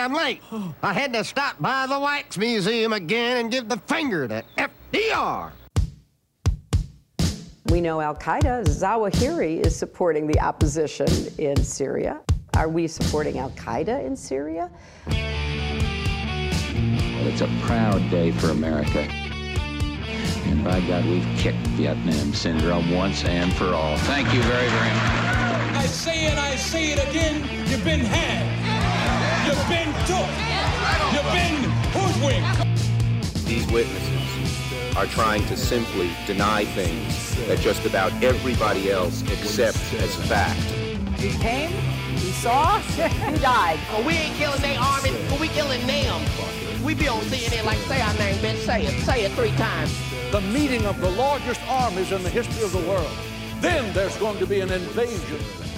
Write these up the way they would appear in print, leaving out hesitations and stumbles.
damn late. I had to stop by the Wax Museum again and give the finger to FDR. We know Al-Qaeda, Zawahiri is supporting the opposition in Syria. Are we supporting Al-Qaeda in Syria? It's a proud day for America. And by God, we've kicked Vietnam syndrome once and for all. Thank you very, very much. I say it again, you've been had. You've been took. You've been hoodwinked. These witnesses are trying to simply deny things that just about everybody else accepts as fact. He came, he saw, he died. Well, we ain't killing their armies, but we killing them. We be on CNN like, say our name, bitch, say it 3 times. The meeting of the largest armies in the history of the world. Then there's going to be an invasion.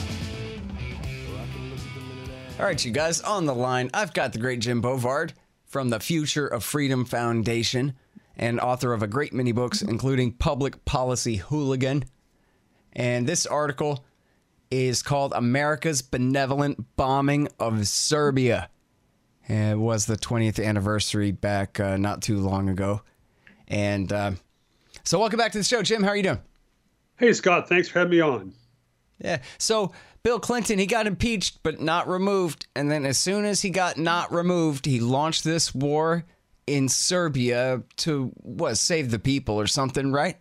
All right, you guys, on the line, I've got the great Jim Bovard from the Future of Freedom Foundation and author of a great many books, including Public Policy Hooligan. And this article is called America's Benevolent Bombing of Serbia. It was the 20th anniversary back not too long ago. And so welcome back to the show, Jim. How are you doing? Hey, Scott. Thanks for having me on. Yeah. So Bill Clinton, he got impeached, but not removed. And then as soon as he got not removed, he launched this war in Serbia to, save the people or something, right?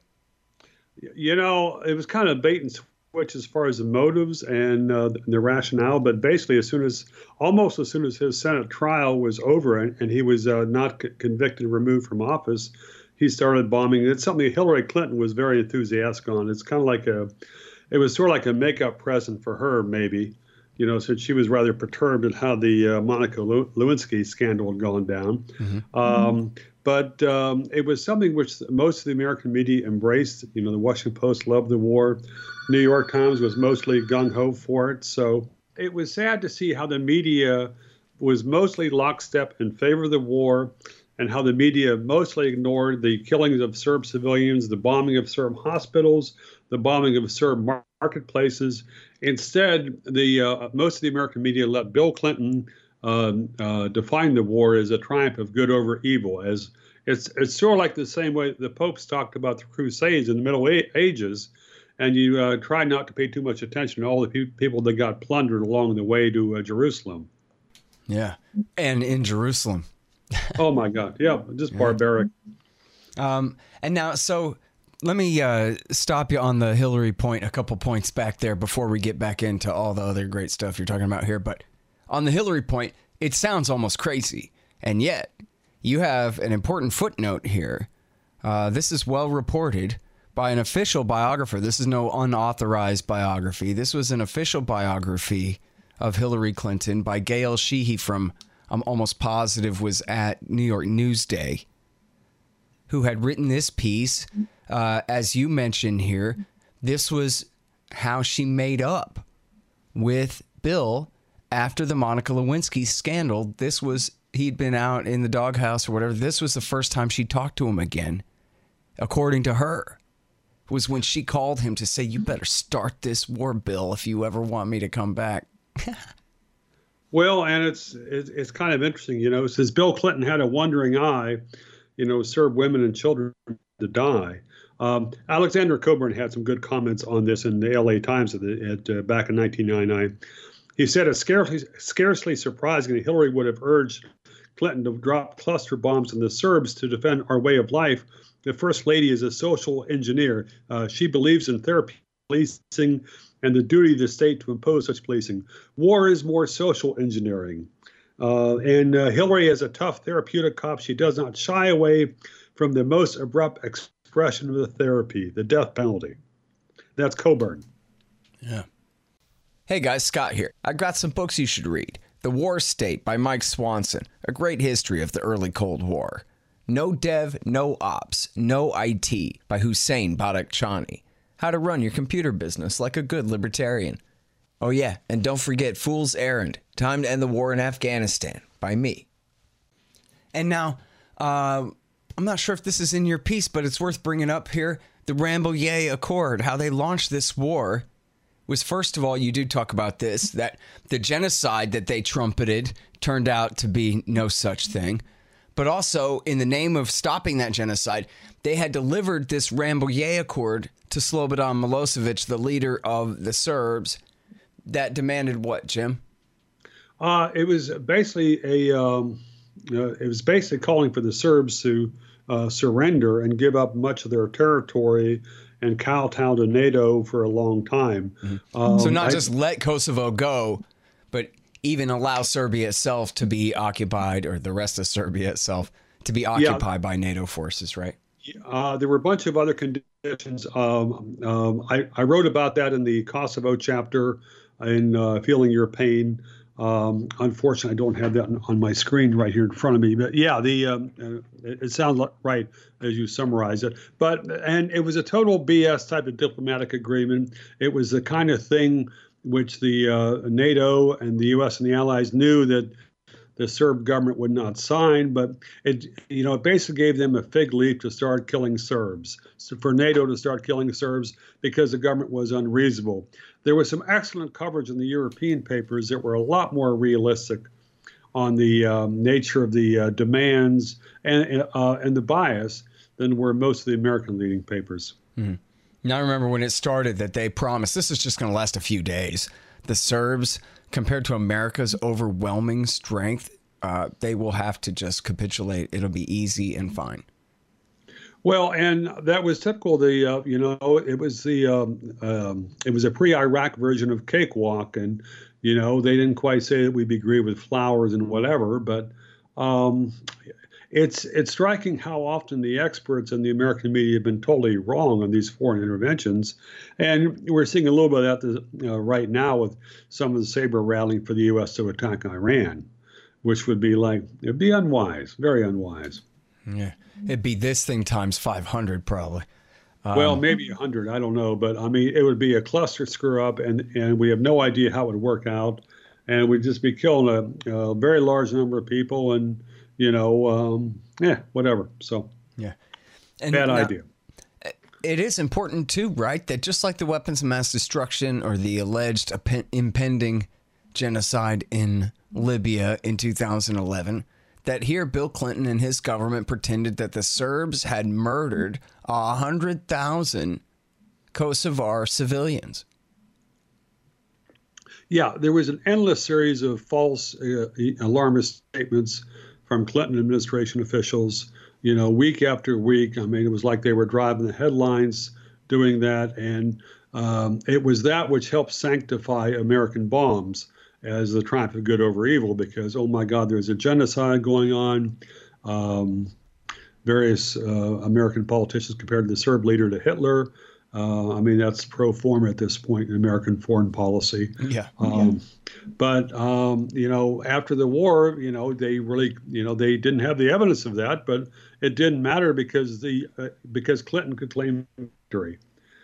You know, it was kind of bait and switch as far as the motives and the rationale. But basically, almost as soon as his Senate trial was over and he was not convicted and removed from office, he started bombing. It's something Hillary Clinton was very enthusiastic on. It's kind of like it was sort of like a makeup present for her, maybe, you know, since she was rather perturbed at how the Monica Lewinsky scandal had gone down. Mm-hmm. But it was something which most of the American media embraced. You know, the Washington Post loved the war. New York Times was mostly gung-ho for it. So it was sad to see how the media was mostly lockstep in favor of the war, and how the media mostly ignored the killings of Serb civilians, the bombing of Serb hospitals, the bombing of Serb marketplaces. Instead, most of the American media let Bill Clinton define the war as a triumph of good over evil. As it's sort of like the same way the popes talked about the Crusades in the Middle Ages, and you try not to pay too much attention to all the people that got plundered along the way to Jerusalem. Yeah, and in Jerusalem. Oh my God! Yeah, just barbaric. And now, so let me stop you on the Hillary point, a couple points back there before we get back into all the other great stuff you're talking about here. But on the Hillary point, it sounds almost crazy, and yet you have an important footnote here. This is well reported by an official biographer. This is no unauthorized biography. This was an official biography of Hillary Clinton by Gail Sheehy from, I'm almost positive, was at New York Newsday, who had written this piece. As you mentioned here, this was how she made up with Bill after the Monica Lewinsky scandal. This was, he'd been out in the doghouse or whatever. This was the first time she talked to him again, according to her, was when she called him to say, you better start this war, Bill, if you ever want me to come back. Well, and it's kind of interesting, you know, since Bill Clinton had a wandering eye, you know, Serb women and children to die. Alexander Coburn had some good comments on this in the LA Times back in 1999. He said it's scarcely surprising that Hillary would have urged Clinton to drop cluster bombs on the Serbs to defend our way of life. The First Lady is a social engineer. She believes in therapy, policing, and the duty of the state to impose such policing. War is more social engineering. And Hillary is a tough therapeutic cop. She does not shy away from the most abrupt expression of the therapy, the death penalty. That's Coburn. Yeah. Hey guys, Scott here. I got some books you should read. The War State by Mike Swanson, a great history of the early Cold War. No Dev, No Ops, No IT by Hussein Badakhshani. How to run your computer business like a good libertarian. Oh yeah, and don't forget Fool's Errand, Time to End the War in Afghanistan by me. And now, I'm not sure if this is in your piece, but it's worth bringing up here. The Rambouillet Accord, how they launched this war was, first of all, you do talk about this, that the genocide that they trumpeted turned out to be no such thing. But also, in the name of stopping that genocide, they had delivered this Rambouillet Accord to Slobodan Milosevic, the leader of the Serbs, that demanded what, Jim? It was basically calling for the Serbs to surrender and give up much of their territory and kowtow to NATO for a long time. Mm-hmm. So not just let Kosovo go, but even allow Serbia itself to be occupied, or the rest of Serbia itself to be occupied by NATO forces, right? There were a bunch of other conditions. I wrote about that in the Kosovo chapter in Feeling Your Pain. Unfortunately, I don't have that on my screen right here in front of me. But yeah, it sounds right as you summarize it. And it was a total BS type of diplomatic agreement. It was the kind of thing which the NATO and the U.S. and the Allies knew that the Serb government would not sign, but it basically gave them a fig leaf to start killing Serbs, so for NATO to start killing Serbs because the government was unreasonable. There was some excellent coverage in the European papers that were a lot more realistic on the nature of the demands and the bias than were most of the American leading papers. Mm-hmm. Now, I remember when it started that they promised this is just going to last a few days. The Serbs, compared to America's overwhelming strength, they will have to just capitulate. It'll be easy and fine. Well, and that was typical. It was a pre-Iraq version of cakewalk, and they didn't quite say that we'd be greeted with flowers and whatever, but it's striking how often the experts in the American media have been totally wrong on these foreign interventions. And we're seeing a little bit of that right now with some of the saber rattling for the U.S. to attack Iran, which would be it'd be unwise, very unwise. Yeah, it'd be this thing times 500 probably. Well, maybe 100, I don't know. But I mean, it would be a cluster screw up, and we have no idea how it would work out. And we'd just be killing a very large number of people and, whatever. So, yeah, bad idea. It is important, too, right, that just like the weapons of mass destruction or the alleged impending genocide in Libya in 2011, that here Bill Clinton and his government pretended that the Serbs had murdered 100,000 Kosovar civilians. Yeah, there was an endless series of false alarmist statements from Clinton administration officials, week after week. I mean, it was like they were driving the headlines doing that. And it was that which helped sanctify American bombs as the triumph of good over evil, because, oh my God, there's a genocide going on. Various American politicians compared the Serb leader to Hitler. I mean, that's pro forma at this point in American foreign policy. Yeah. But, after the war, they really, they didn't have the evidence of that, but it didn't matter because Clinton could claim victory.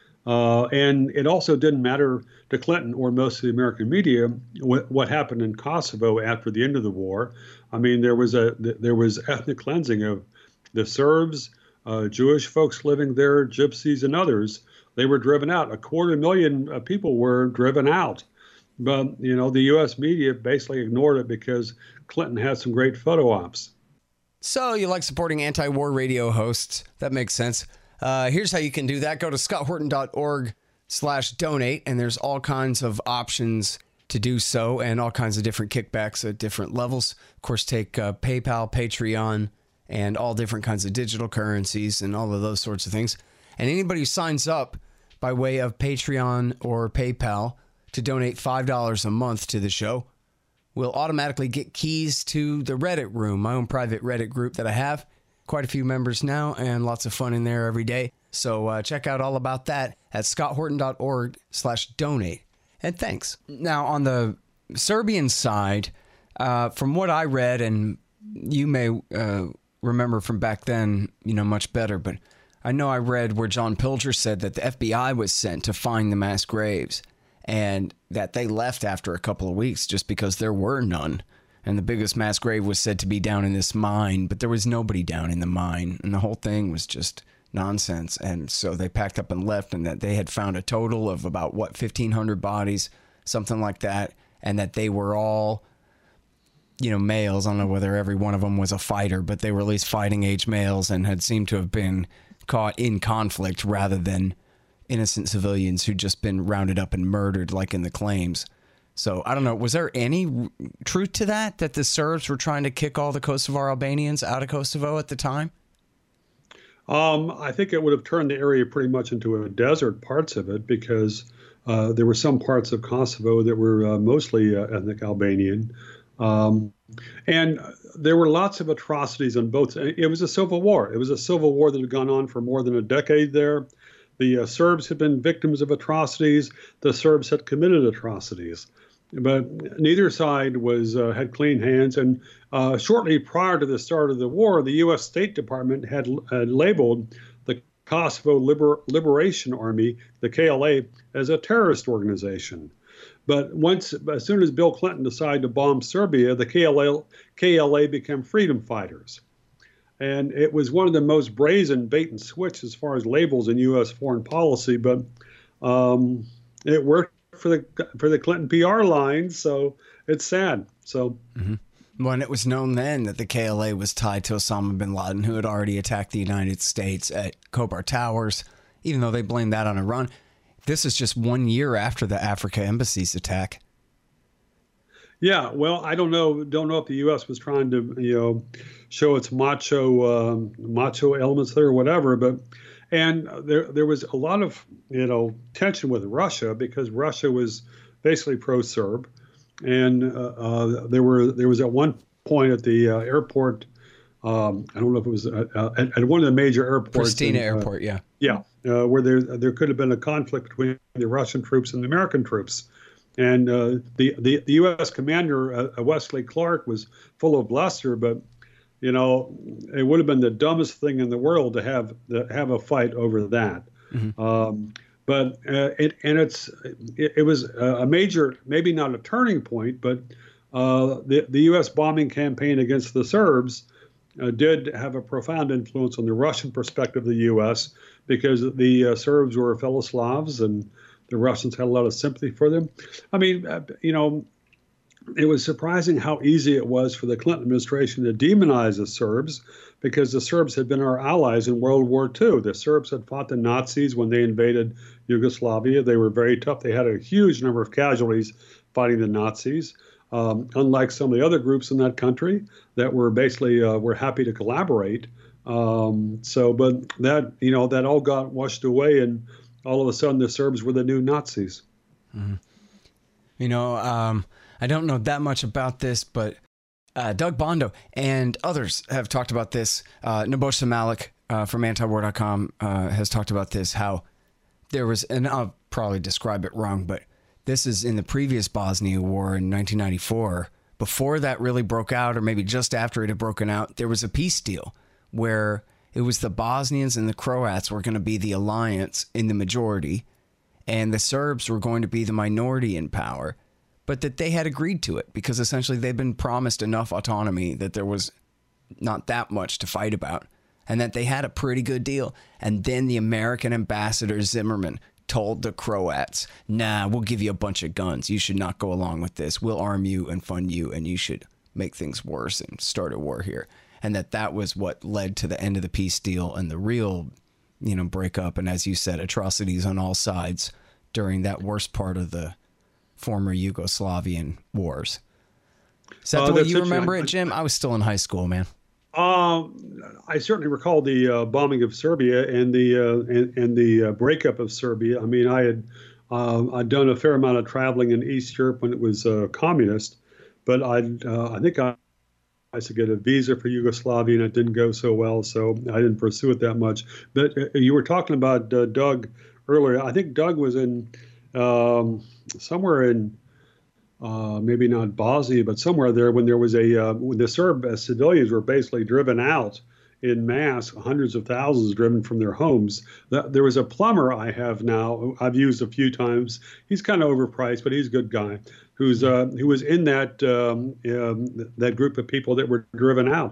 And it also didn't matter to Clinton or most of the American media what happened in Kosovo after the end of the war. I mean, there was ethnic cleansing of the Serbs, Jewish folks living there, gypsies, and others. They were driven out. 250,000 people were driven out. But, the U.S. media basically ignored it because Clinton had some great photo ops. So you like supporting anti-war radio hosts. That makes sense. Here's how you can do that. Go to scotthorton.org/donate, and there's all kinds of options to do so and all kinds of different kickbacks at different levels. Of course, take PayPal, Patreon, and all different kinds of digital currencies and all of those sorts of things. And anybody who signs up by way of Patreon or PayPal to donate $5 a month to the show will automatically get keys to the Reddit room, my own private Reddit group that I have. Quite a few members now and lots of fun in there every day. So check out all about that at scotthorton.org/donate. And thanks. Now, on the Serbian side, from what I read, and you may remember from back then, much better, but I know I read where John Pilger said that the FBI was sent to find the mass graves and that they left after a couple of weeks just because there were none. And the biggest mass grave was said to be down in this mine, but there was nobody down in the mine. And the whole thing was just nonsense. And so they packed up and left, and that they had found a total of about, 1,500 bodies, something like that, and that they were all, males. I don't know whether every one of them was a fighter, but they were at least fighting age males and had seemed to have been caught in conflict rather than innocent civilians who'd just been rounded up and murdered like in the claims. So I don't know, was there any truth to that the Serbs were trying to kick all the Kosovar Albanians out of Kosovo at the time? I think it would have turned the area pretty much into a desert, parts of it, because there were some parts of Kosovo that were mostly ethnic Albanian. And there were lots of atrocities on both. It was a civil war. It was a civil war that had gone on for more than a decade there. The Serbs had been victims of atrocities. The Serbs had committed atrocities. But neither side had clean hands. And shortly prior to the start of the war, the U.S. State Department had labeled the Kosovo Liberation Army, the KLA, as a terrorist organization. But as soon as Bill Clinton decided to bomb Serbia, the KLA became freedom fighters. And it was one of the most brazen bait and switch as far as labels in U.S. foreign policy. But it worked for the Clinton PR line, so it's sad. So, Well, and it was known then that the KLA was tied to Osama bin Laden, who had already attacked the United States at Khobar Towers, even though they blamed that on Iran. This is just 1 year after the Africa Embassy's attack. Yeah, well, I don't know if the U.S. was trying to, show its macho elements there or whatever, and there was a lot of, tension with Russia because Russia was basically pro-Serb, and there was at one point at the airport, I don't know if it was at one of the major airports, Pristina Airport, yeah. Yeah, where there could have been a conflict between the Russian troops and the American troops. And the U.S. commander, Wesley Clark, was full of bluster, but, it would have been the dumbest thing in the world to have a fight over that. Mm-hmm. But it was a major, maybe not a turning point, but the U.S. bombing campaign against the Serbs did have a profound influence on the Russian perspective of the U.S. because the Serbs were fellow Slavs and the Russians had a lot of sympathy for them. I mean, it was surprising how easy it was for the Clinton administration to demonize the Serbs because the Serbs had been our allies in World War II. The Serbs had fought the Nazis when they invaded Yugoslavia. They were very tough. They had a huge number of casualties fighting the Nazis, unlike some of the other groups in that country that were basically were happy to collaborate. But that all got washed away, and all of a sudden the Serbs were the new Nazis. Mm-hmm. I don't know that much about this, but Doug Bondo and others have talked about this. Nebojsa Malik from antiwar.com has talked about this, how there was, and I'll probably describe it wrong, but this is in the previous Bosnia War in 1994. Before that really broke out, or maybe just after it had broken out, there was a peace deal where it was the Bosnians and the Croats were going to be the alliance in the majority, and the Serbs were going to be the minority in power, but that they had agreed to it because essentially they'd been promised enough autonomy that there was not that much to fight about, and that they had a pretty good deal. And then the American ambassador Zimmerman told the Croats, nah, we'll give you a bunch of guns. You should not go along with this. We'll arm you and fund you, and you should make things worse and start a war here. And that was what led to the end of the peace deal and the real, breakup. And as you said, atrocities on all sides during that worst part of the former Yugoslavian wars. Is that the way you remember it, Jim? I was still in high school, man. I certainly recall the bombing of Serbia and the breakup of Serbia. I mean, I'd done a fair amount of traveling in East Europe when it was communist, but I think I to get a visa for Yugoslavia, and it didn't go so well, so I didn't pursue it that much. But you were talking about Doug earlier. I think Doug was in somewhere in maybe not Bosnia, but somewhere there when there was when the Serb civilians were basically driven out in mass, hundreds of thousands driven from their homes. There was a plumber I have now, I've used a few times. He's kind of overpriced, but he's a good guy, who was in that that group of people that were driven out.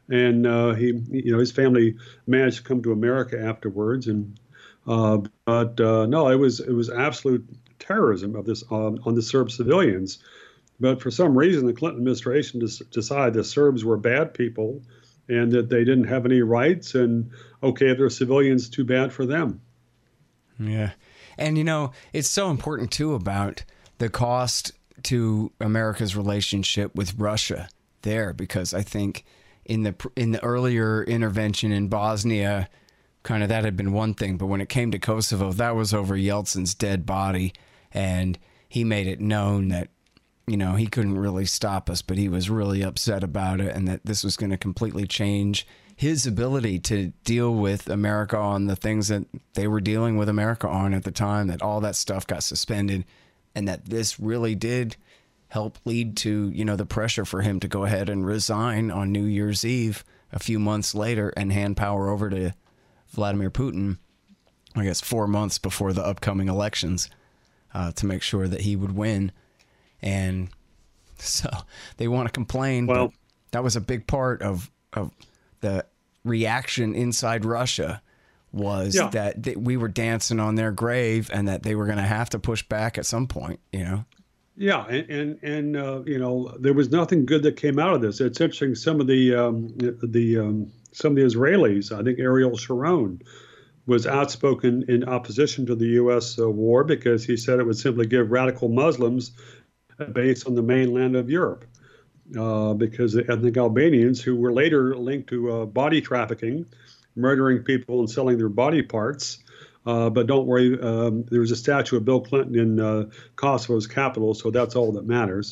and his family managed to come to America afterwards. And no, it was absolute terrorism of this on the Serb civilians. But for some reason, the Clinton administration decided the Serbs were bad people and that they didn't have any rights. And okay, if they're civilians, too bad for them. Yeah. And, it's so important, too, about the cost to America's relationship with Russia there, because I think in the earlier intervention in Bosnia, kind of that had been one thing. But when it came to Kosovo, that was over Yeltsin's dead body. And he made it known that, he couldn't really stop us, but he was really upset about it, and that this was going to completely change his ability to deal with America on the things that they were dealing with America on at the time, that all that stuff got suspended, and that this really did help lead to, the pressure for him to go ahead and resign on New Year's Eve a few months later and hand power over to Vladimir Putin, I guess 4 months before the upcoming elections, to make sure that he would win. And so they want to complain, but that was a big part of the reaction inside Russia was that we were dancing on their grave and that they were going to have to push back at some point, Yeah, and there was nothing good that came out of this. It's interesting. Some of the Israelis, I think Ariel Sharon, was outspoken in opposition to the U.S. War because he said it would simply give radical Muslims a base on the mainland of Europe. Because the ethnic Albanians, who were later linked to body trafficking, murdering people and selling their body parts. But don't worry, there was a statue of Bill Clinton in Kosovo's capital, so that's all that matters.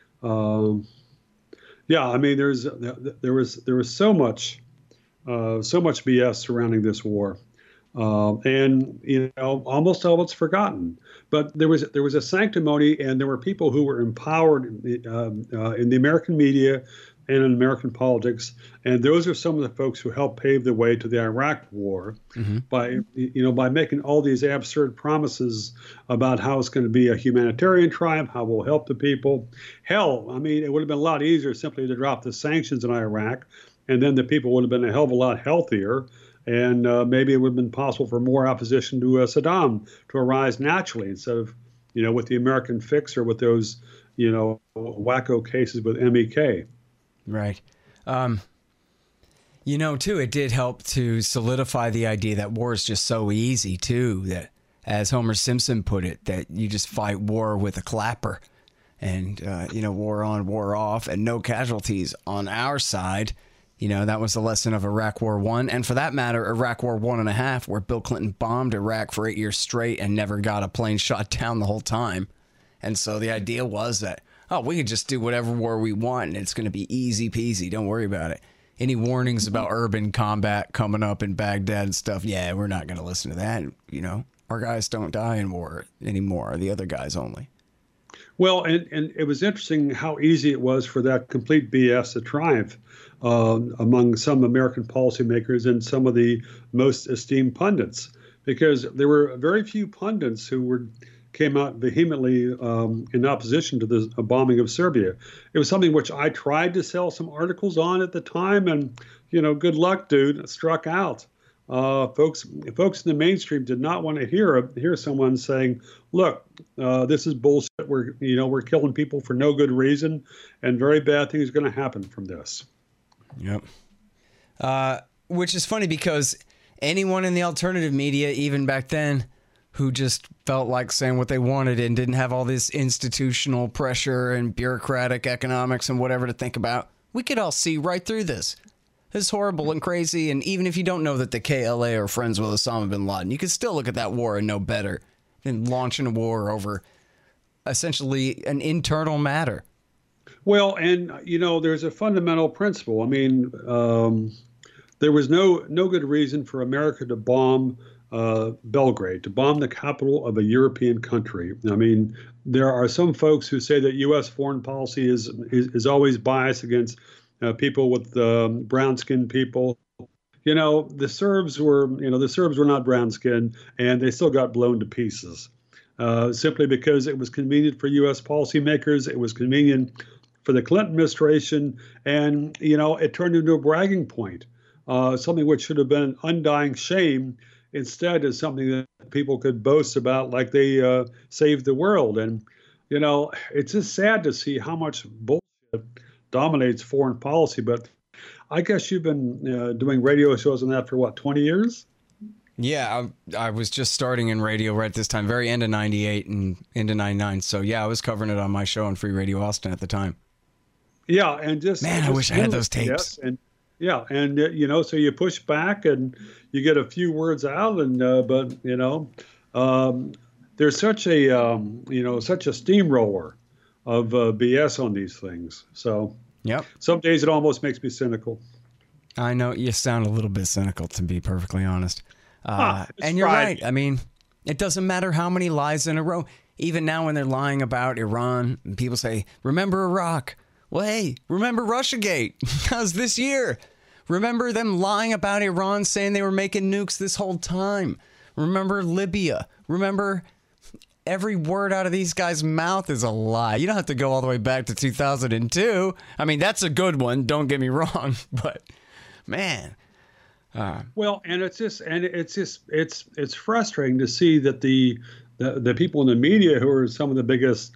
Yeah, I mean, there was so much BS surrounding this war. And almost all it's forgotten. But there was a sanctimony, and there were people who were empowered in the American media and in American politics, and those are some of the folks who helped pave the way to the Iraq War by making all these absurd promises about how it's going to be a humanitarian triumph, how we'll help the people. Hell, I mean, it would have been a lot easier simply to drop the sanctions in Iraq, and then the people would have been a hell of a lot healthier. And maybe it would have been possible for more opposition to Saddam to arise naturally instead of, with the American fix or with those, wacko cases with MEK. Right. Too, it did help to solidify the idea that war is just so easy, too, that, as Homer Simpson put it, that you just fight war with a clapper and, war on, war off, and no casualties on our side. That was the lesson of Iraq War I, and for that matter, Iraq War 1.5, where Bill Clinton bombed Iraq for 8 years straight and never got a plane shot down the whole time. And so the idea was that, we could just do whatever war we want, and it's going to be easy peasy. Don't worry about it. Any warnings about urban combat coming up in Baghdad and stuff, we're not going to listen to that. Our guys don't die in war anymore. The other guys only. Well, and it was interesting how easy it was for that complete BS to triumph among some American policymakers and some of the most esteemed pundits, because there were very few pundits who came out vehemently in opposition to the bombing of Serbia. It was something which I tried to sell some articles on at the time, and good luck, dude. It struck out. Folks in the mainstream did not want to hear someone saying, "Look, this is bullshit. We're killing people for no good reason, and very bad things are going to happen from this." Yep. Which is funny because anyone in the alternative media, even back then, who just felt like saying what they wanted and didn't have all this institutional pressure and bureaucratic economics and whatever to think about, we could all see right through this. It's horrible and crazy, and even if you don't know that the KLA are friends with Osama bin Laden, you can still look at that war and know better than launching a war over essentially an internal matter. Well, and, there's a fundamental principle. I mean, there was no good reason for America to bomb Belgrade, to bomb the capital of a European country. I mean, there are some folks who say that U.S. foreign policy is always biased against people with brown-skinned people. The Serbs were not brown-skinned, and they still got blown to pieces simply because it was convenient for U.S. policymakers. It was convenient for the Clinton administration, and it turned into a bragging point, something which should have been an undying shame. Instead, is something that people could boast about, like they saved the world. And it's just sad to see how much bullshit dominates foreign policy. But I guess you've been doing radio shows on that for what, 20 years? Yeah, I was just starting in radio right at this time, very end of 98 and into 99. So yeah, I was covering it on my show on Free Radio Austin at the time. Yeah, and just I wish I had those tapes. Yes, and so you push back and you get a few words out, and but there's such a such a steamroller of BS on these things. So yep, some days it almost makes me cynical. I know you sound a little bit cynical, to be perfectly honest. And you're Friday. right. I mean, it doesn't matter how many lies in a row. Even now when they're lying about Iran, and people say, remember Iraq. Well, hey, remember Russiagate? That was this year. Remember them lying about Iran, saying they were making nukes this whole time. Remember Libya. Remember, every word out of these guys' mouth is a lie. You don't have to go all the way back to 2002. I mean, that's a good one. Don't get me wrong. But, man. Well, and it's frustrating to see that the people in the media who are some of the biggest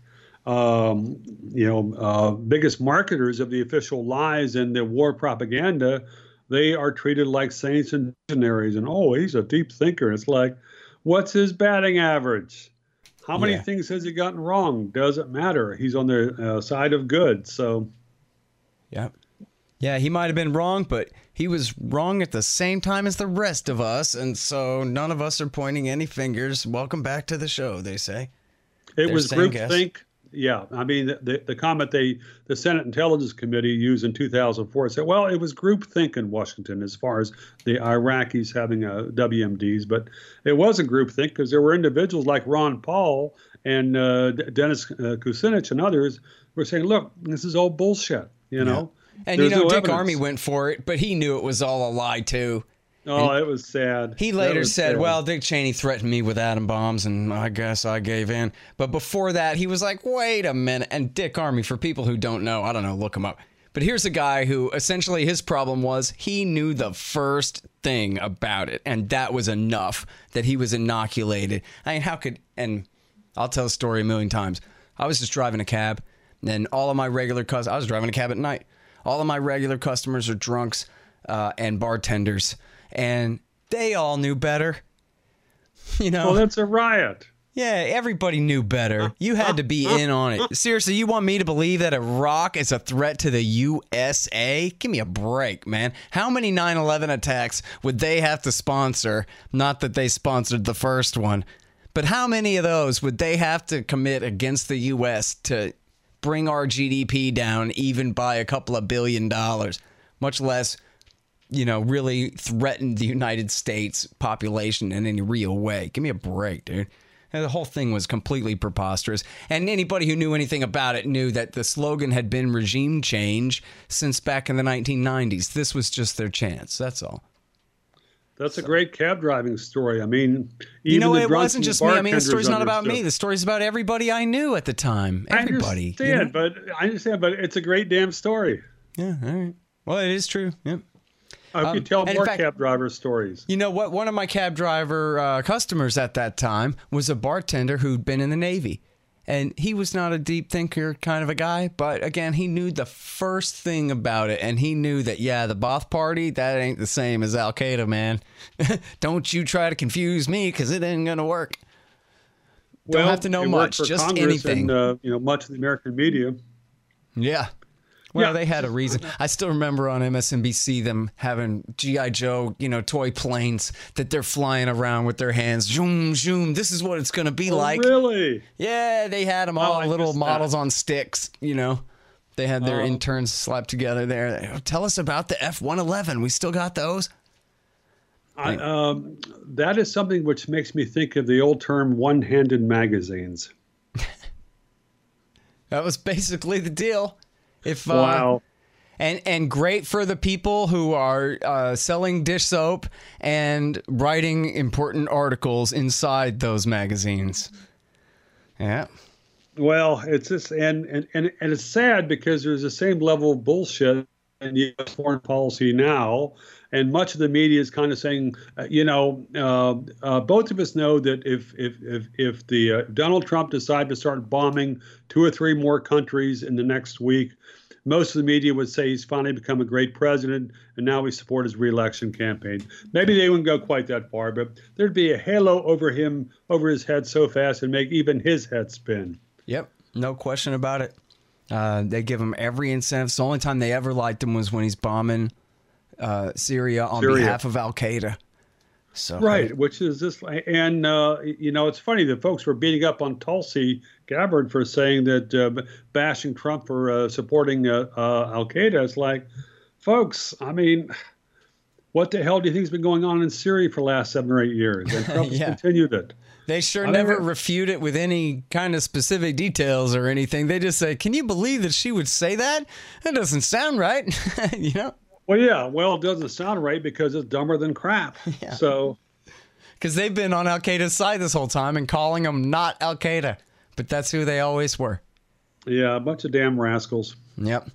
biggest marketers of the official lies and the war propaganda, they are treated like saints and visionaries. And he's a deep thinker. It's like, what's his batting average? How many things has he gotten wrong? Doesn't matter. He's on the side of good. So, yeah, he might have been wrong, but he was wrong at the same time as the rest of us, and so none of us are pointing any fingers. Welcome back to the show, they say. It was groupthink. Yeah, I mean, the comment the Senate Intelligence Committee used in 2004 said, well, it was groupthink in Washington as far as the Iraqis having WMDs, but it wasn't groupthink because there were individuals like Ron Paul and Dennis Kucinich and others who were saying, look, this is all bullshit, And Dick evidence. Armey went for it, but he knew it was all a lie, too. Oh, it was sad. He later said, well, Dick Cheney threatened me with atom bombs, and I guess I gave in. But before that, he was like, wait a minute. And Dick Armey, for people who don't know, I don't know, look him up. But here's a guy who essentially his problem was he knew the first thing about it, and that was enough that he was inoculated. I mean, and I'll tell a story a million times. I was just driving a cab, and all of my regular customers, I was driving a cab at night. All of my regular customers are drunks and bartenders. And they all knew better. Well, that's a riot. Yeah, everybody knew better. You had to be in on it. Seriously, you want me to believe that Iraq is a threat to the USA? Give me a break, man. How many 9/11 attacks would they have to sponsor? Not that they sponsored the first one. But how many of those would they have to commit against the U.S. to bring our GDP down even by a couple of $1 billion? Much less really threatened the United States population in any real way. Give me a break, dude. And the whole thing was completely preposterous. And anybody who knew anything about it knew that the slogan had been regime change since back in the 1990s. This was just their chance. That's all. That's a great cab driving story. I mean, even it wasn't just me. I mean, the story's not about me. The story's about everybody I knew at the time. Everybody. I understand, but it's a great damn story. Yeah, all right. Well, it is true. Yeah. I hope you tell more cab driver stories. You know what? One of my cab driver customers at that time was a bartender who'd been in the Navy. And he was not a deep thinker kind of a guy. But again, he knew the first thing about it. And he knew that, the Ba'ath Party, that ain't the same as Al-Qaeda, man. Don't you try to confuse me because it ain't going to work. Don't have to know much, just Congress anything. And, much of the American media. Yeah. Well, they had a reason. I still remember on MSNBC them having G.I. Joe, toy planes that they're flying around with their hands. Zoom, zoom. This is what it's going to be like. Really? Yeah, they had them all little models on sticks, They had their interns slapped together there. Tell us about the F-111. We still got those? That is something which makes me think of the old term one-handed magazines. That was basically the deal. Wow. And great for the people who are selling dish soap and writing important articles inside those magazines. Yeah. Well, it's just and it's sad because there's the same level of bullshit in U.S. foreign policy now, and much of the media is kind of saying, both of us know that if Donald Trump decided to start bombing 2 or 3 more countries in the next week, most of the media would say he's finally become a great president, and now we support his reelection campaign. Maybe they wouldn't go quite that far, but there'd be a halo over him, over his head so fast and make even his head spin. Yep, no question about it. They give him every incentive. So the only time they ever liked him was when he's bombing Syria on behalf of Al Qaeda. So right, which is this, and it's funny that folks were beating up on Tulsi Gabbard for saying that bashing Trump for supporting Al Qaeda. It's like, folks, I mean, what the hell do you think has been going on in Syria for the last 7 or 8 years? And Trump has continued it. They never refute it with any kind of specific details or anything. They just say, "Can you believe that she would say that? That doesn't sound right." Well, yeah. Well, it doesn't sound right because it's dumber than crap. Yeah. So, because they've been on Al Qaeda's side this whole time and calling them not Al Qaeda, but that's who they always were. Yeah, a bunch of damn rascals. Yep.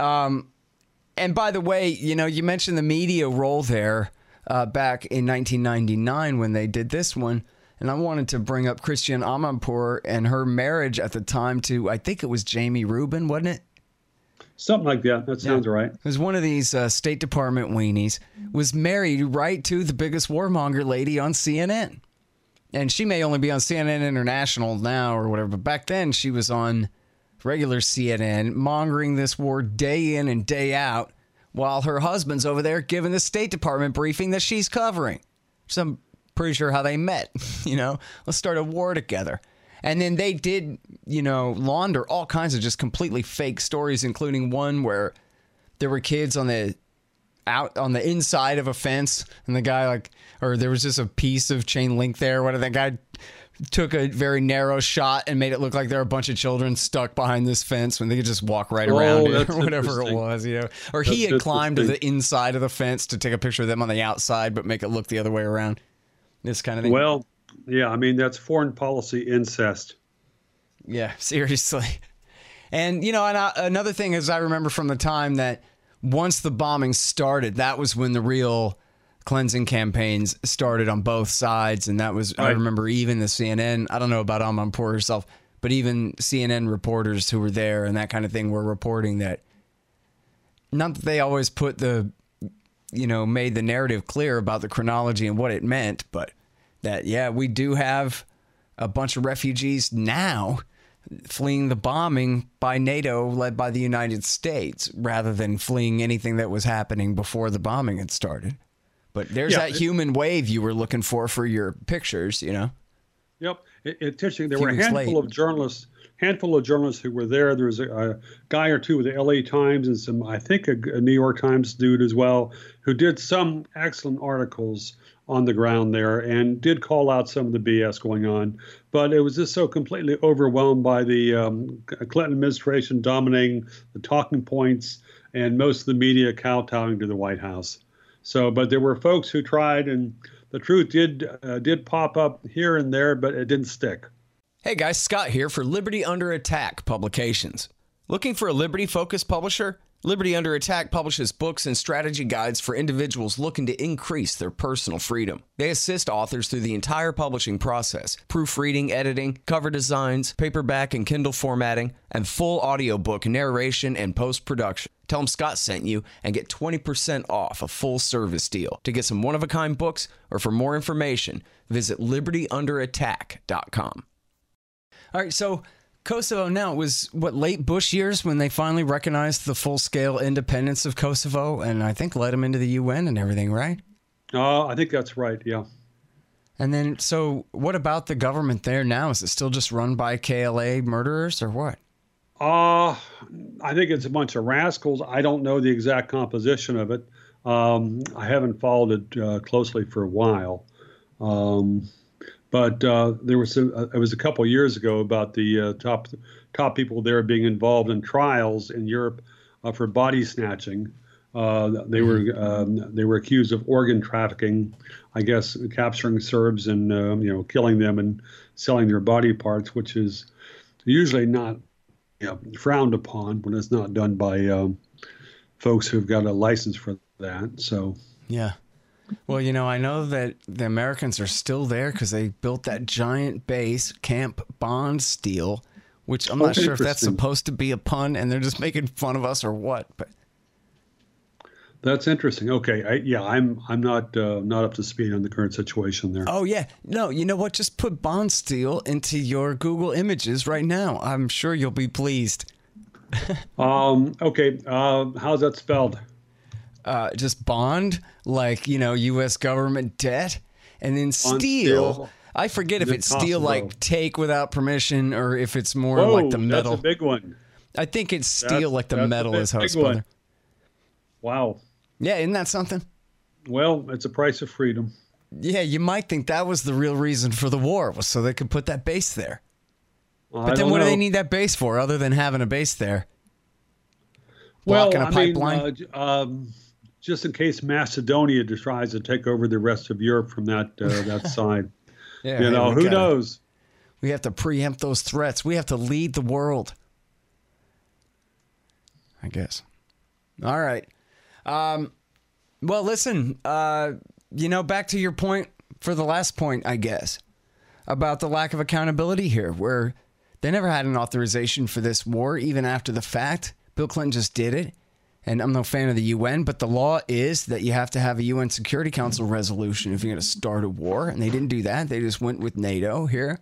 And by the way, you mentioned the media role there back in 1999 when they did this one. And I wanted to bring up Christiane Amanpour and her marriage at the time to, I think it was Jamie Rubin, wasn't it? Something like that. That sounds right. It was one of these State Department weenies. Was married right to the biggest warmonger lady on CNN. And she may only be on CNN International now or whatever, but back then she was on regular CNN mongering this war day in and day out while her husband's over there giving the State Department briefing that she's covering. So pretty sure how they met, let's start a war together. And then they did, launder all kinds of just completely fake stories, including one where there were kids on the inside of a fence and the guy or there was just a piece of chain link there. What that guy took a very narrow shot and made it look like there were a bunch of children stuck behind this fence when they could just walk right around it or whatever it was, Or he had climbed to the inside of the fence to take a picture of them on the outside, but make it look the other way around. This kind of thing. Well, yeah, I mean, that's foreign policy incest. Yeah, seriously. And, another thing is I remember from the time that once the bombing started, that was when the real cleansing campaigns started on both sides. And that was, right. I remember even the CNN, I don't know about Amanpour herself, but even CNN reporters who were there and that kind of thing were reporting that, not that they always put made the narrative clear about the chronology and what it meant, but that, we do have a bunch of refugees now fleeing the bombing by NATO led by the United States rather than fleeing anything that was happening before the bombing had started. But there's that human wave you were looking for your pictures, Yep. It's interesting. There were a handful of journalists who were there. There was a guy or two with the LA Times and some, I think, a New York Times dude as well, who did some excellent articles on the ground there and did call out some of the BS going on. But it was just so completely overwhelmed by the Clinton administration dominating the talking points and most of the media kowtowing to the White House. So, but there were folks who tried, and the truth did pop up here and there, but it didn't stick. Hey guys, Scott here for Liberty Under Attack Publications. Looking for a Liberty-focused publisher? Liberty Under Attack publishes books and strategy guides for individuals looking to increase their personal freedom. They assist authors through the entire publishing process: proofreading, editing, cover designs, paperback and Kindle formatting, and full audiobook narration and post-production. Tell them Scott sent you and get 20% off a full service deal. To get some one-of-a-kind books or for more information, visit libertyunderattack.com. All right, so Kosovo now, it was, late Bush years when they finally recognized the full-scale independence of Kosovo and I think let them into the UN and everything, right? I think that's right, yeah. And then, so what about the government there now? Is it still just run by KLA murderers or what? I think it's a bunch of rascals. I don't know the exact composition of it. I haven't followed it closely for a while. But there was it was a couple of years ago about the top people there being involved in trials in Europe for body snatching. They were accused of organ trafficking, I guess, capturing Serbs and killing them and selling their body parts, which is usually not frowned upon when it's not done by folks who've got a license for that. So yeah. Well, I know that the Americans are still there because they built that giant base, Camp Bondsteel, which I'm not sure if that's supposed to be a pun and they're just making fun of us or what. But that's interesting. Okay, I'm not up to speed on the current situation there. Oh yeah, no, you know what? Just put Bondsteel into your Google Images right now. I'm sure you'll be pleased. Okay, how's that spelled? Just bond, like U.S. government debt, and then steel. I forget if it's steel like take without permission or if it's more like the metal. That's a big one. I think it's steel like the metal is how it's spelled. Wow. Yeah, isn't that something? Well, it's a price of freedom. Yeah, you might think that was the real reason for the war, was so they could put that base there. But then what do they need that base for other than having a base there? Blocking a pipeline? Just in case Macedonia tries to take over the rest of Europe from that side. Yeah, who knows? We have to preempt those threats. We have to lead the world. I guess. All right. Well, listen, back to your point for the last point, I guess, about the lack of accountability here, where they never had an authorization for this war, even after the fact. Bill Clinton just did it. And I'm no fan of the UN, but the law is that you have to have a UN Security Council resolution if you're going to start a war. And they didn't do that. They just went with NATO here.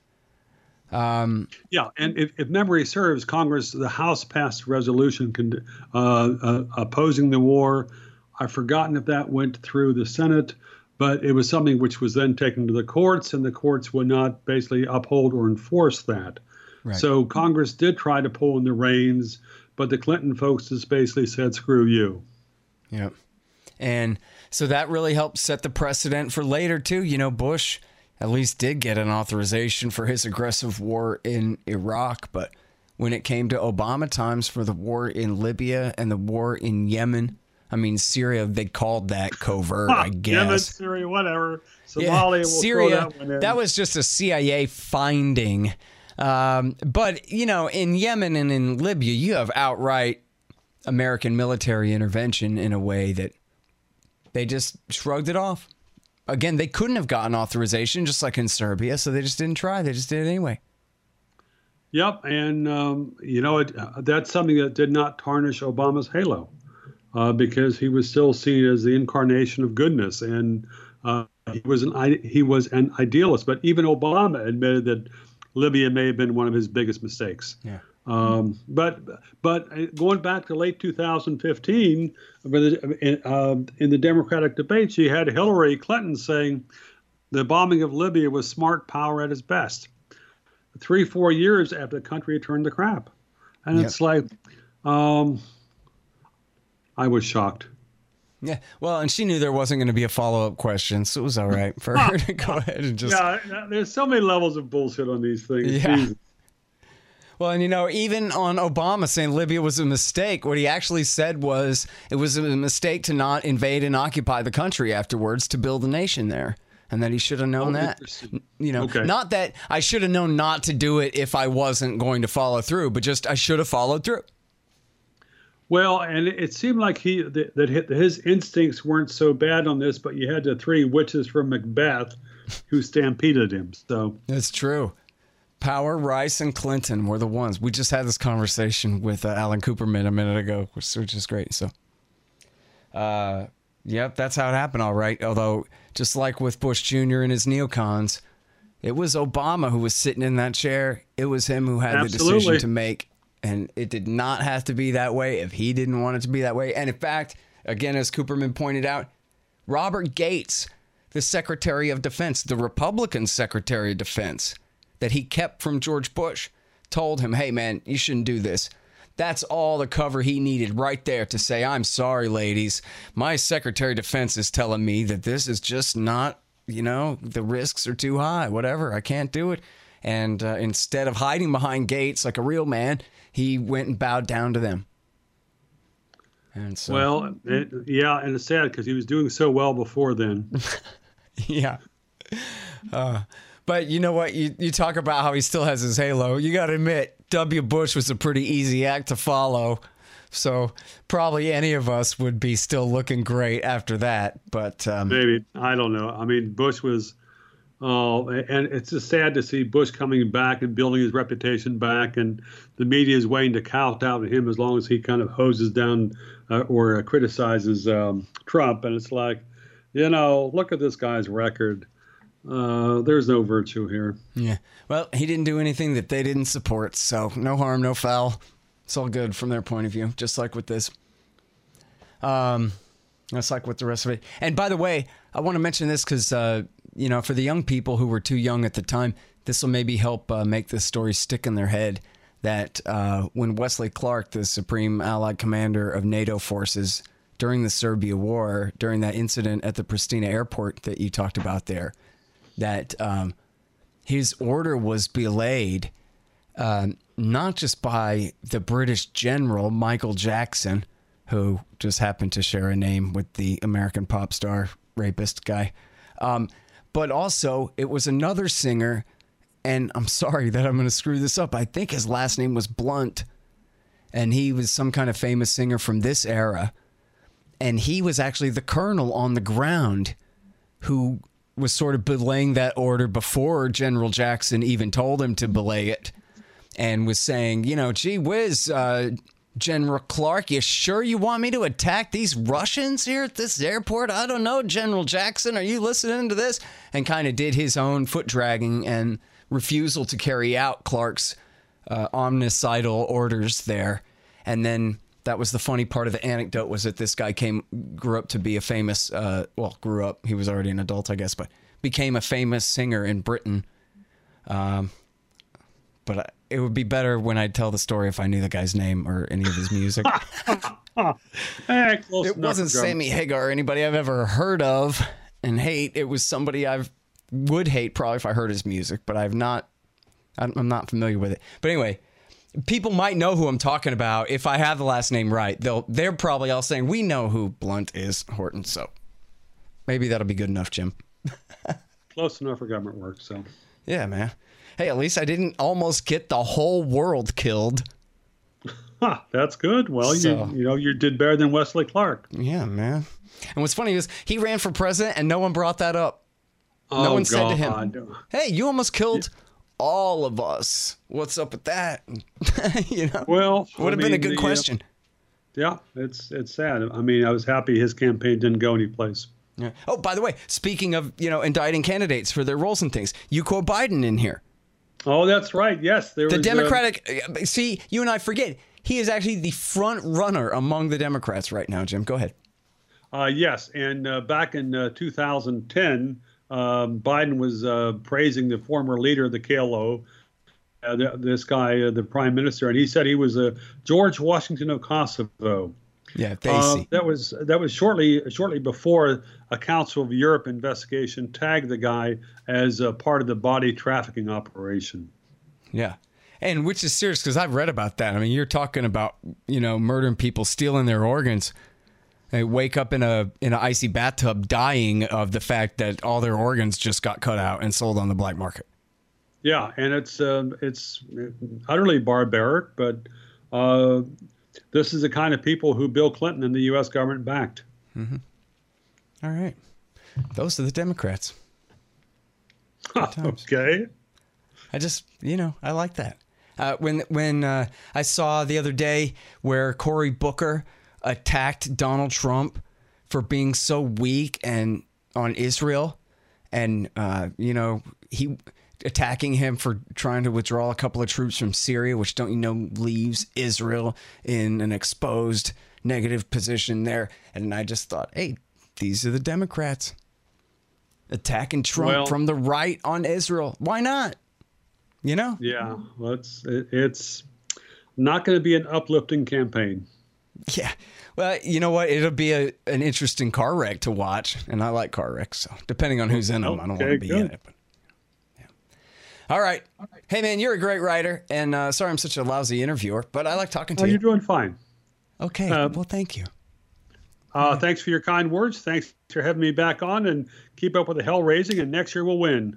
And if memory serves, the House passed a resolution opposing the war. I've forgotten if that went through the Senate, but it was something which was then taken to the courts, and the courts would not basically uphold or enforce that. Right. So Congress did try to pull in the reins, but the Clinton folks just basically said, screw you. Yeah. And so that really helped set the precedent for later, too. Bush at least did get an authorization for his aggressive war in Iraq. But when it came to Obama times for the war in Libya and the war in Yemen, Syria, they called that covert, I guess. Yemen, Syria, whatever. Somalia, Syria, throw that one in. That was just a CIA finding. But, in Yemen and in Libya, you have outright American military intervention in a way that they just shrugged it off. Again, they couldn't have gotten authorization, just like in Serbia, so they just didn't try. They just did it anyway. Yep, and, that's something that did not tarnish Obama's halo because he was still seen as the incarnation of goodness, and he was an idealist. But even Obama admitted that Libya may have been one of his biggest mistakes. Yeah. But going back to late 2015, in the Democratic debates, you had Hillary Clinton saying the bombing of Libya was smart power at its best. 3-4 years after the country had turned to crap, and it's like, I was shocked. Yeah, well, and she knew there wasn't going to be a follow-up question, so it was all right for her to go ahead and just... Yeah, there's so many levels of bullshit on these things. Yeah. Jesus. Well, and even on Obama saying Libya was a mistake, what he actually said was it was a mistake to not invade and occupy the country afterwards to build a nation there. And that he should have known that. Okay. Not that I should have known not to do it if I wasn't going to follow through, but just I should have followed through. Well, and it seemed like his instincts weren't so bad on this, but you had the three witches from Macbeth who stampeded him. So that's true. Power, Rice, and Clinton were the ones. We just had this conversation with Alan Cooperman a minute ago, which is great. So, yep, that's how it happened, all right. Although, just like with Bush Jr. and his neocons, it was Obama who was sitting in that chair. It was him who had the decision to make. And it did not have to be that way if he didn't want it to be that way. And in fact, again, as Cooperman pointed out, Robert Gates, the Secretary of Defense, the Republican Secretary of Defense that he kept from George Bush, told him, hey, man, you shouldn't do this. That's all the cover he needed right there to say, I'm sorry, ladies. My Secretary of Defense is telling me that this is just not, the risks are too high, whatever. I can't do it. And instead of hiding behind Gates like a real man, he went and bowed down to them. And so, well, and it's sad because he was doing so well before then. Yeah. But you know what? You talk about how he still has his halo. You got to admit, W. Bush was a pretty easy act to follow. So probably any of us would be still looking great after that. But maybe. I don't know. I mean, Bush was, and it's just sad to see Bush coming back and building his reputation back. And the media is waiting to kowtow to him as long as he kind of hoses down or criticizes Trump. And it's like, look at this guy's record. There's no virtue here. Yeah. Well, he didn't do anything that they didn't support. So no harm, no foul. It's all good from their point of view, just like with this. That's like with the rest of it. And by the way, I want to mention this because, for the young people who were too young at the time, this will maybe help make this story stick in their head that when Wesley Clark, the Supreme Allied Commander of NATO forces during the Serbia War, during that incident at the Pristina airport that you talked about there, that his order was belayed not just by the British general, Michael Jackson, who just happened to share a name with the American pop star rapist guy, but also it was another singer, and I'm sorry that I'm going to screw this up. I think his last name was Blunt, and he was some kind of famous singer from this era, and he was actually the colonel on the ground who was sort of belaying that order before General Jackson even told him to belay it. And was saying, gee whiz, General Clark, you sure you want me to attack these Russians here at this airport? I don't know, General Jackson, are you listening to this? And kind of did his own foot dragging and refusal to carry out Clark's omnicidal orders there. And then that was the funny part of the anecdote, was that this guy grew up to be a famous, grew up, he was already an adult, I guess, but became a famous singer in Britain. But it would be better when I tell the story if I knew the guy's name or any of his music. It wasn't Sammy Hagar or anybody I've ever heard of and hate. It was somebody I would hate probably if I heard his music, but I'm not familiar with it. But anyway, people might know who I'm talking about if I have the last name right. They're probably all saying, we know who Blunt is, Horton. So maybe that'll be good enough, Jim. Close enough for government work, so. Yeah, man. Hey, at least I didn't almost get the whole world killed. That's good. Well, you did better than Wesley Clark. Yeah, man. And what's funny is he ran for president and no one brought that up. No one said to him, hey, you almost killed all of us. What's up with that? Well, would have been a good question. Yeah, it's sad. I mean, I was happy his campaign didn't go anyplace. Yeah. Oh, by the way, speaking of, indicting candidates for their roles and things, you quote Biden in here. Oh, that's right. Yes. The Democratic, see, you and I forget, he is actually the front runner among the Democrats right now, Jim. Go ahead. Yes. And back in 2010, Biden was praising the former leader of the KLO, this guy, the prime minister, and he said he was a George Washington of Kosovo. Yeah, that was shortly before a Council of Europe investigation tagged the guy as a part of the body trafficking operation. Yeah, and which is serious because I've read about that. I mean, you're talking about murdering people, stealing their organs. They wake up in an icy bathtub, dying of the fact that all their organs just got cut out and sold on the black market. Yeah, and it's utterly barbaric, but. This is the kind of people who Bill Clinton and the U.S. government backed. Mm-hmm. All right. Those are the Democrats. Okay. I just, I like that. When I saw the other day where Cory Booker attacked Donald Trump for being so weak and on Israel and, he attacking him for trying to withdraw a couple of troops from Syria, which leaves Israel in an exposed negative position there. And I just thought, hey, these are the Democrats attacking Trump from the right on Israel. Why not? Yeah, well, it's not going to be an uplifting campaign. Yeah. Well, you know what? It'll be an interesting car wreck to watch. And I like car wrecks. So depending on who's in them, I don't want to be in it. But. All right. Hey, man, you're a great writer. And sorry I'm such a lousy interviewer, but I like talking to you. You're doing fine. Okay. Well, thank you. Thanks for your kind words. Thanks for having me back on, and keep up with the hell raising, and next year we'll win.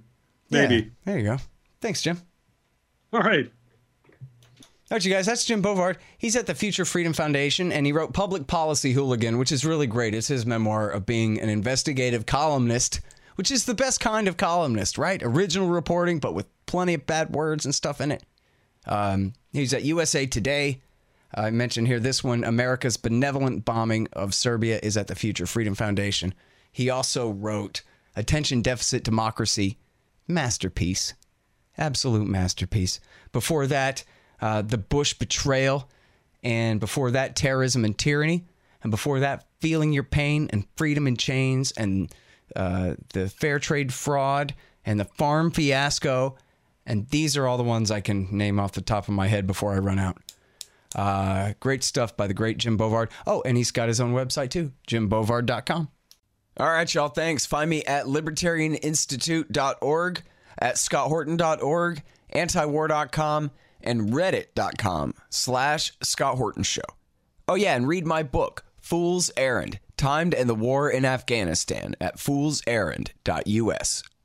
Maybe. Yeah, there you go. Thanks, Jim. All right. All right, you guys, that's Jim Bovard. He's at the Future Freedom Foundation, and he wrote Public Policy Hooligan, which is really great. It's his memoir of being an investigative columnist, which is the best kind of columnist, right? Original reporting, but with plenty of bad words and stuff in it. He's at USA Today. I mentioned here this one, America's Benevolent Bombing of Serbia, is at the Future Freedom Foundation. He also wrote Attention Deficit Democracy, masterpiece, absolute masterpiece. Before that, The Bush Betrayal, and before that, Terrorism and Tyranny, and before that, Feeling Your Pain and Freedom in Chains, and the Fair Trade Fraud, and the Farm Fiasco, and these are all the ones I can name off the top of my head before I run out. Great stuff by the great Jim Bovard. Oh, and he's got his own website too, jimbovard.com. All right, y'all, thanks. Find me at libertarianinstitute.org, at scotthorton.org, antiwar.com, and reddit.com/Scott Horton Show. Oh, yeah, and read my book, Fool's Errand, Time to End the War in Afghanistan, at foolserrand.us.